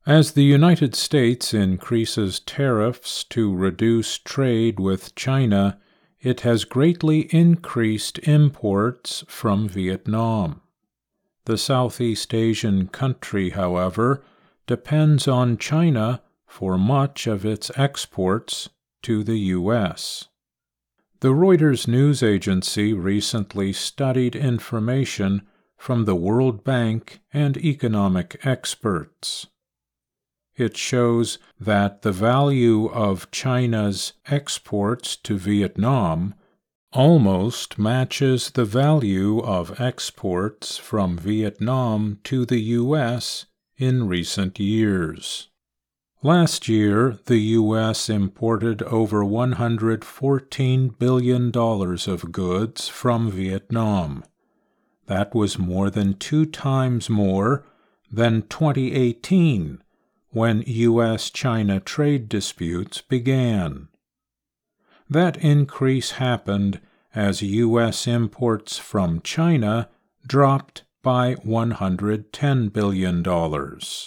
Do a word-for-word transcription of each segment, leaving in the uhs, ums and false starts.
As the United States increases tariffs to reduce trade with China, it has greatly increased imports from Vietnam. The Southeast Asian country, however, depends on China for much of its exports to the U S. The Reuters news agency recently studied information from the World Bank and economic experts. It shows that the value of China's exports to Vietnam almost matches the value of exports from Vietnam to the U S in recent years. Last year, the U S imported over one hundred fourteen billion dollars of goods from Vietnam. That was more than two times more than twenty eighteen, when U S China trade disputes began. That increase happened as U S imports from China dropped by one hundred ten billion dollars.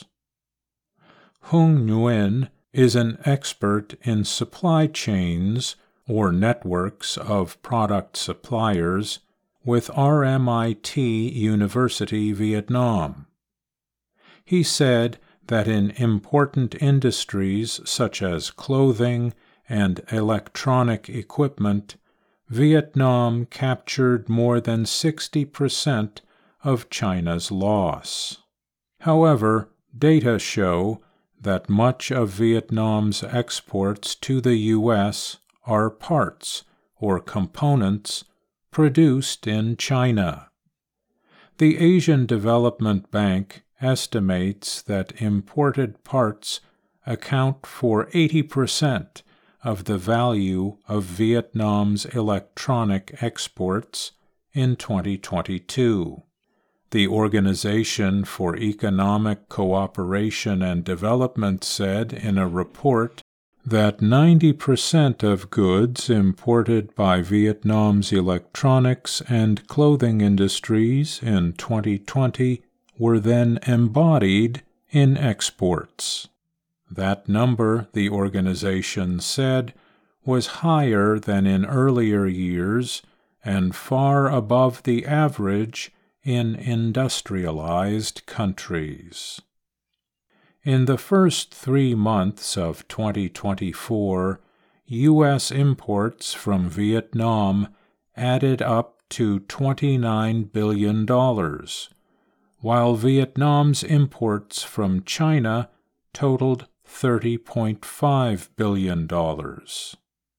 Hung Nguyen is an expert in supply chains, or networks of product suppliers, with R M I T University Vietnam. He said that in important industries such as clothing and electronic equipment, Vietnam captured more than sixty percent of China's loss. However, data show that much of Vietnam's exports to the U S are parts or components produced in China. The Asian Development Bank estimates that imported parts account for eighty percent of the value of Vietnam's electronic exports in twenty twenty-two. The Organization for Economic Cooperation and Development said in a report that ninety percent of goods imported by Vietnam's electronics and clothing industries in twenty twenty were then embodied in exports. That number, the organization said, was higher than in earlier years and far above the average in industrialized countries. In the first three months of twenty twenty-four, U S imports from Vietnam added up to twenty-nine billion dollars, while Vietnam's imports from China totaled thirty point five billion dollars.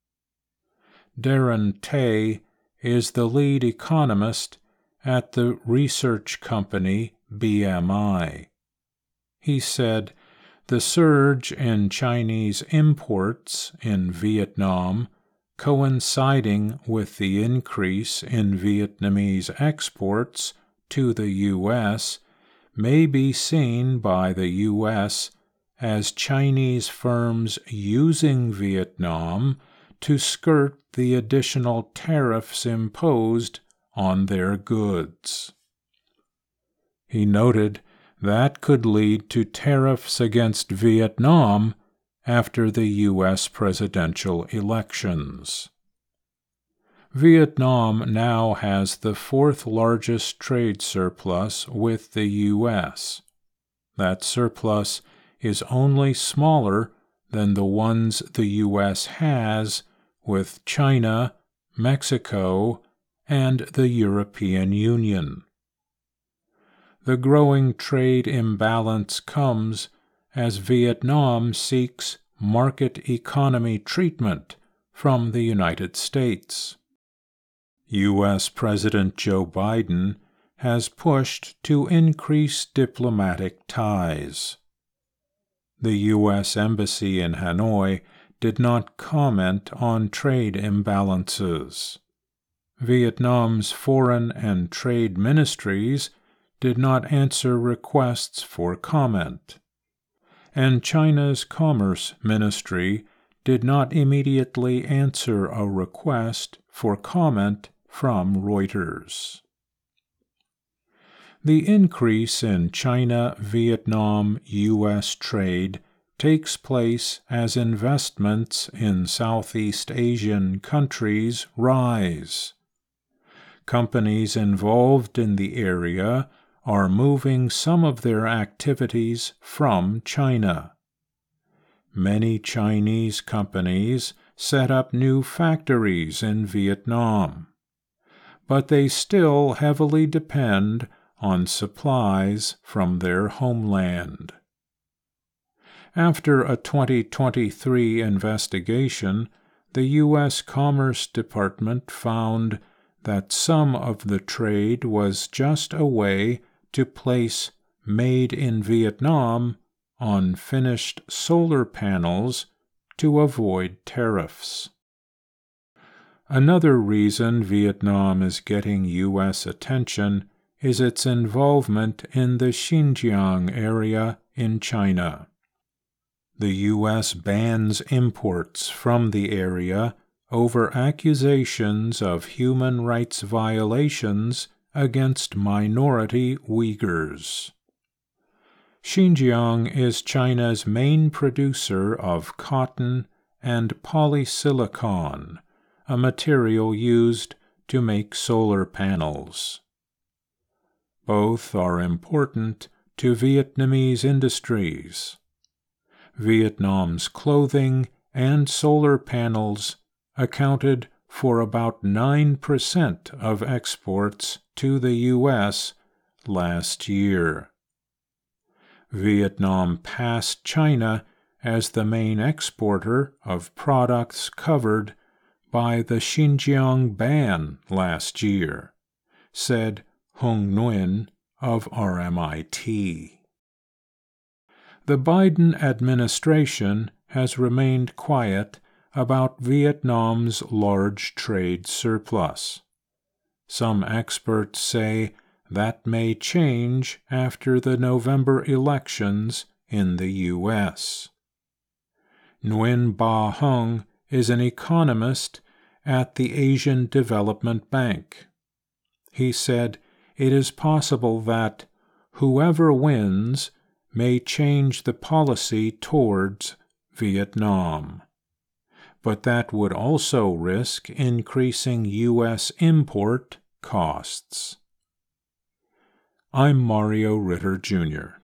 Darren Tay is the lead economist at the research company B M I. He said the surge in Chinese imports in Vietnam, coinciding with the increase in Vietnamese exports to the U S, may be seen by the U S as Chinese firms using Vietnam to skirt the additional tariffs imposed on their goods. He noted that could lead to tariffs against Vietnam after the U S presidential elections. Vietnam now has the fourth largest trade surplus with the U S. That surplus is only smaller than the ones the U S has with China, Mexico, and the European Union. The growing trade imbalance comes as Vietnam seeks market economy treatment from the United States. U S President Joe Biden has pushed to increase diplomatic ties. The U S Embassy in Hanoi did not comment on trade imbalances. Vietnam's foreign and trade ministries did not answer requests for comment, and China's Commerce Ministry did not immediately answer a request for comment from Reuters. The increase in China-Vietnam-U S trade takes place as investments in Southeast Asian countries rise. Companies involved in the area are moving some of their activities from China. Many Chinese companies set up new factories in Vietnam, but they still heavily depend on supplies from their homeland. After a twenty twenty-three investigation, the U S Commerce Department found that some of the trade was just a way to place "Made in Vietnam" on finished solar panels to avoid tariffs. Another reason Vietnam is getting U S attention is its involvement in the Xinjiang area in China. The U S bans imports from the area over accusations of human rights violations against minority Uyghurs. Xinjiang is China's main producer of cotton and polysilicon, a material used to make solar panels. Both are important to Vietnamese industries. Vietnam's clothing and solar panels accounted for about nine percent of exports to the U S last year. Vietnam passed China as the main exporter of products covered by the Xinjiang ban last year, said Hung Nguyen of R M I T. The Biden administration has remained quiet about Vietnam's large trade surplus. Some experts say that may change after the November elections in the U S. Nguyen Ba Hung is an economist at the Asian Development Bank. He said it is possible that whoever wins may change the policy towards Vietnam, but that would also risk increasing U S import costs. I'm Mario Ritter, Junior